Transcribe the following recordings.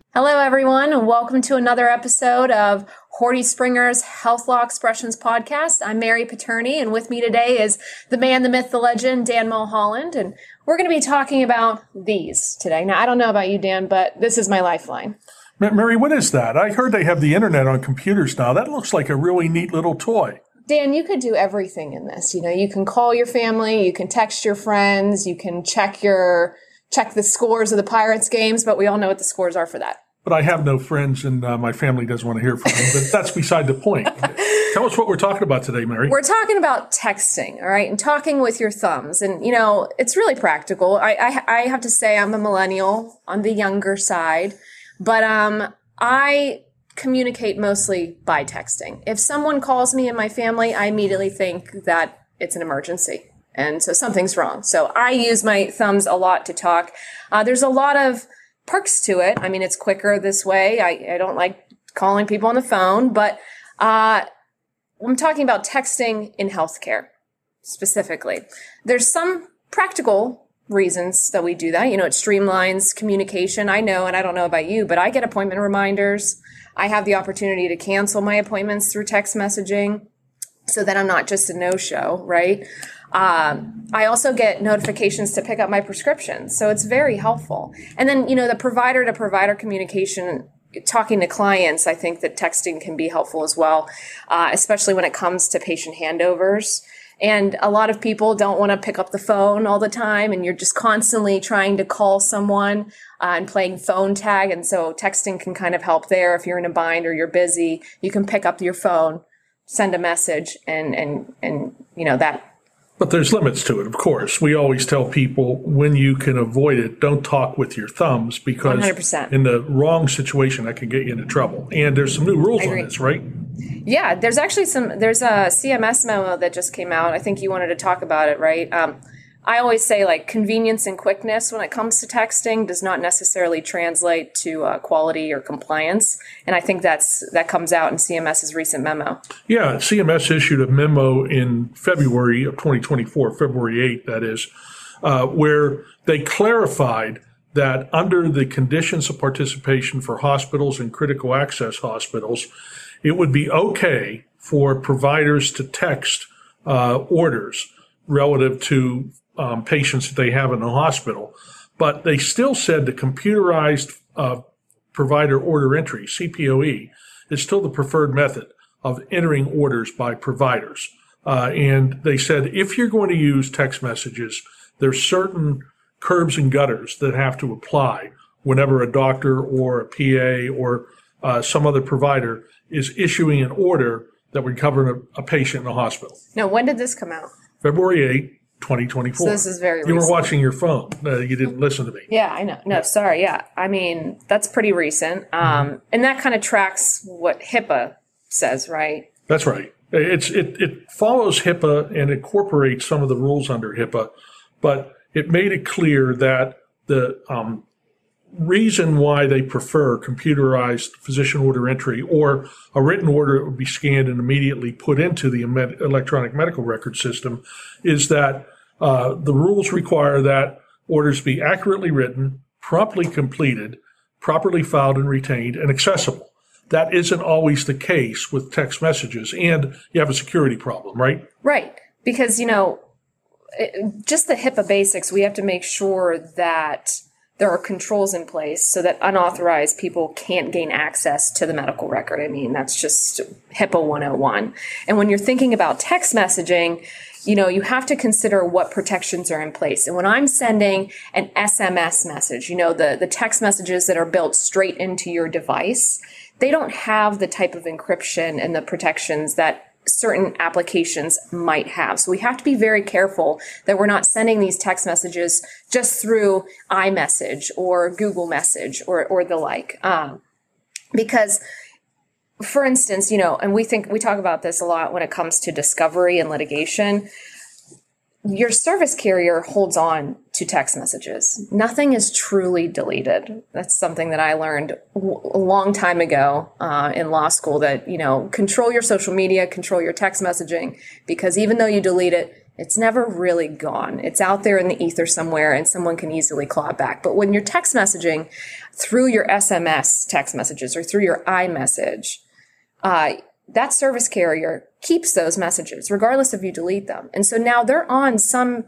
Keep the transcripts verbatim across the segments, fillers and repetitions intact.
Hello, everyone, and welcome to another episode of Horty Springer's Health Law Expressions podcast. I'm Mary Paterni, and with me today is the man, the myth, the legend, Dan Mulholland, and we're going to be talking about these today. Now, I don't know about you, Dan, but this is my lifeline. Mary, what is that? I heard they have the internet on computers now. That looks like a really neat little toy. Dan, you could do everything in this. You know, you can call your family, you can text your friends, you can check your check the scores of the Pirates games, but we all know what the scores are for that. But I have no friends, and uh, my family doesn't want to hear from me. But that's beside the point. Tell us what we're talking about today, Mary. We're talking about texting, all right, and talking with your thumbs. And, you know, it's really practical. I, I, I have to say I'm a millennial on the younger side, but um, I communicate mostly by texting. If someone calls me in my family, I immediately think that it's an emergency. And so something's wrong. So I use my thumbs a lot to talk. Uh, there's a lot of perks to it. I mean, it's quicker this way. I, I don't like calling people on the phone, but uh, I'm talking about texting in healthcare specifically. There's some practical reasons that we do that. You know, it streamlines communication. I know, and I don't know about you, but I get appointment reminders. I have the opportunity to cancel my appointments through text messaging so that I'm not just a no-show, right? Um, I also get notifications to pick up my prescriptions. So it's very helpful. And then, you know, the provider to provider communication, talking to clients, I think that texting can be helpful as well, uh, especially when it comes to patient handovers. And a lot of people don't want to pick up the phone all the time, and you're just constantly trying to call someone uh, and playing phone tag. And so texting can kind of help there. If you're in a bind or you're busy, you can pick up your phone, send a message, and, and, and, you know, that. But there's limits to it, of course. We always tell people when you can avoid it, don't talk with your thumbs, because one hundred percent. In the wrong situation, that can get you into trouble. And there's some new rules on this, right? Yeah, there's actually some, there's a C M S memo that just came out. I think you wanted to talk about it, right? Um, I always say, like, convenience and quickness when it comes to texting does not necessarily translate to uh, quality or compliance. And I think that's that comes out in CMS's recent memo. Yeah, C M S issued a memo in February of twenty twenty-four, February eighth, that is, uh, where they clarified that under the conditions of participation for hospitals and critical access hospitals, it would be okay for providers to text uh, orders relative to Um, patients that they have in the hospital. But they still said the computerized uh, provider order entry, C P O E, is still the preferred method of entering orders by providers. Uh, and they said if you're going to use text messages, there's certain curbs and gutters that have to apply whenever a doctor or a P A or uh, some other provider is issuing an order that would cover a, a patient in a hospital. Now, when did this come out? February eighth. twenty twenty-four. So this is very You recent. were watching your phone. Uh, you didn't listen to me. Yeah, I know. No, sorry. Yeah. I mean, that's pretty recent. Um, mm-hmm. And that kind of tracks what HIPAA says, right? That's right. It's it, it follows HIPAA and incorporates some of the rules under HIPAA, but it made it clear that the um, reason why they prefer computerized physician order entry or a written order that would be scanned and immediately put into the electronic medical record system is that uh, the rules require that orders be accurately written, promptly completed, properly filed and retained, and accessible. That isn't always the case with text messages, and you have a security problem, right? Right. Because, you know, it, just the HIPAA basics, we have to make sure that there are controls in place so that unauthorized people can't gain access to the medical record. I mean, that's just HIPAA one oh one. And when you're thinking about text messaging, you know, you have to consider what protections are in place. And when I'm sending an S M S message, you know, the, the text messages that are built straight into your device, they don't have the type of encryption and the protections that certain applications might have. So we have to be very careful that we're not sending these text messages just through iMessage or Google Message or, or the like. Um, because, for instance, you know, and we think we talk about this a lot when it comes to discovery and litigation. Your service carrier holds on to text messages. Nothing is truly deleted. That's something that I learned a long time ago uh, in law school, that, you know, control your social media, control your text messaging, because even though you delete it, It's never really gone. It's out there in the ether somewhere and someone can easily claw it back. But when you're text messaging through your S M S text messages or through your iMessage, uh, that service carrier keeps those messages regardless if you delete them. And so now they're on some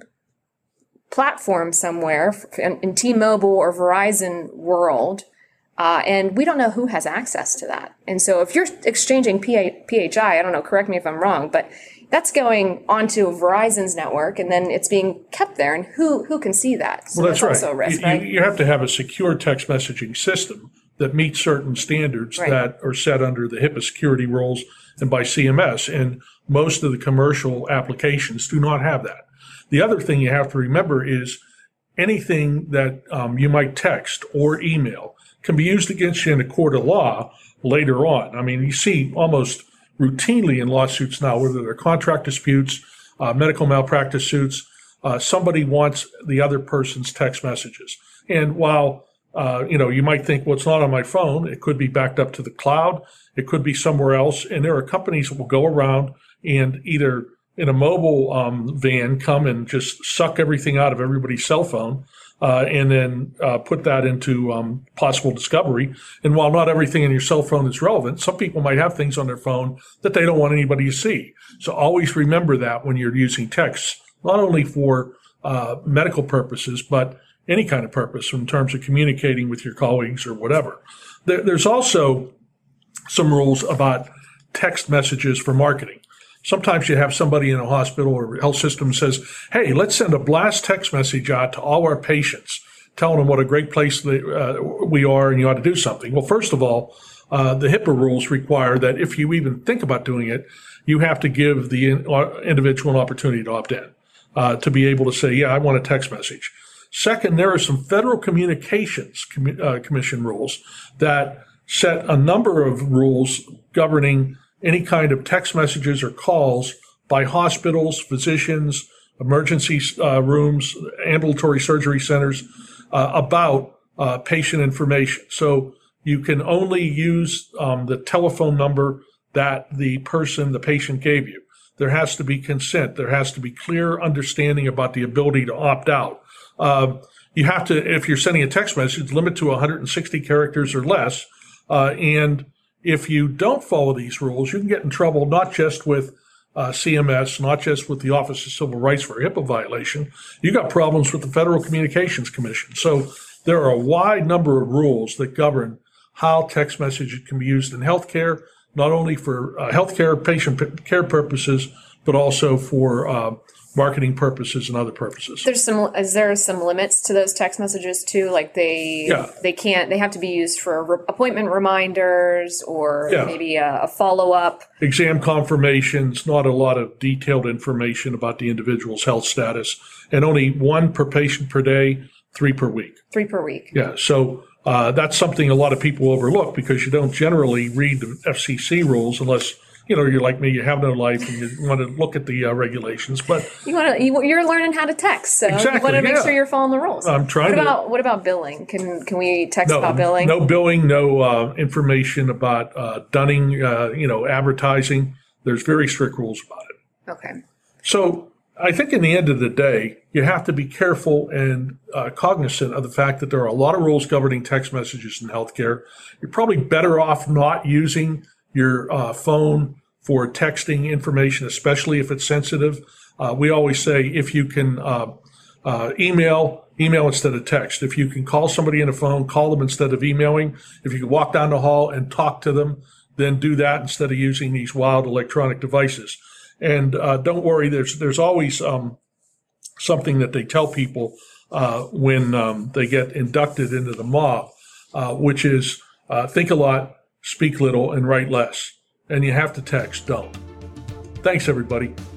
platform somewhere in, in T-Mobile or Verizon world, uh, and we don't know who has access to that. And so if you're exchanging P H I, I don't know, correct me if I'm wrong, but that's going onto Verizon's network, and then it's being kept there, and who who can see that? So well, that's, that's right. Also a risk, you, right? You have to have a secure text messaging system that meets certain standards right. that are set under the HIPAA security rules and by C M S, and most of the commercial applications do not have that. The other thing you have to remember is anything that um, you might text or email can be used against you in a court of law later on. I mean, you see almost routinely in lawsuits now, whether they're contract disputes, uh, medical malpractice suits, uh, somebody wants the other person's text messages. And while, uh, you know, you might think, well, it's not on my phone, it could be backed up to the cloud, it could be somewhere else. And there are companies that will go around and either in a mobile um, van come and just suck everything out of everybody's cell phone, Uh, and then uh, put that into um, possible discovery. And while not everything in your cell phone is relevant, some people might have things on their phone that they don't want anybody to see. So always remember that when you're using texts, not only for uh, medical purposes, but any kind of purpose in terms of communicating with your colleagues or whatever. There, there's also some rules about text messages for marketing. Sometimes you have somebody in a hospital or health system says, hey, let's send a blast text message out to all our patients, telling them what a great place they, uh, we are and you ought to do something. Well, first of all, uh, the HIPAA rules require that if you even think about doing it, you have to give the in, uh, individual an opportunity to opt in, uh, to be able to say, yeah, I want a text message. Second, there are some Federal Communications Com- uh, Commission rules that set a number of rules governing any kind of text messages or calls by hospitals, physicians, emergency uh, rooms, ambulatory surgery centers uh, about uh, patient information. So you can only use um, the telephone number that the person, the patient gave you. There has to be consent. There has to be clear understanding about the ability to opt out. Uh, you have to, if you're sending a text message, limit to one hundred sixty characters or less, uh, and if you don't follow these rules, you can get in trouble not just with uh, C M S, not just with the Office of Civil Rights for a HIPAA violation. You got problems with the Federal Communications Commission. So there are a wide number of rules that govern how text messages can be used in healthcare, not only for uh, healthcare patient p- care purposes, but also for uh, marketing purposes and other purposes. There's some. Is there some limits to those text messages too? Like they, yeah. they can't. They have to be used for re- appointment reminders or yeah. maybe a, a follow up. Exam confirmations. Not a lot of detailed information about the individual's health status, and only one per patient per day, three per week. Three per week. Yeah. So uh, that's something a lot of people overlook because you don't generally read the F C C rules unless, you know, you're like me, you have no life and you want to look at the uh, regulations, but you want to, you, you're learning how to text. So exactly, you want to make yeah. sure you're following the rules. I'm trying what to. About, what about billing? Can, can we text no, about billing? No billing, no uh, information about uh, dunning, uh, you know, advertising. There's very strict rules about it. Okay. So I think in the end of the day, you have to be careful and uh, cognizant of the fact that there are a lot of rules governing text messages in healthcare. You're probably better off not using your uh, phone for texting information, especially if it's sensitive. Uh, we always say if you can uh, uh, email, email instead of text. If you can call somebody on the phone, call them instead of emailing. If you can walk down the hall and talk to them, then do that instead of using these wild electronic devices. And uh, don't worry, there's there's always um, something that they tell people uh, when um, they get inducted into the mob, uh, which is uh, think a lot, speak little, and write less. And you have to text, don't. Thanks, everybody.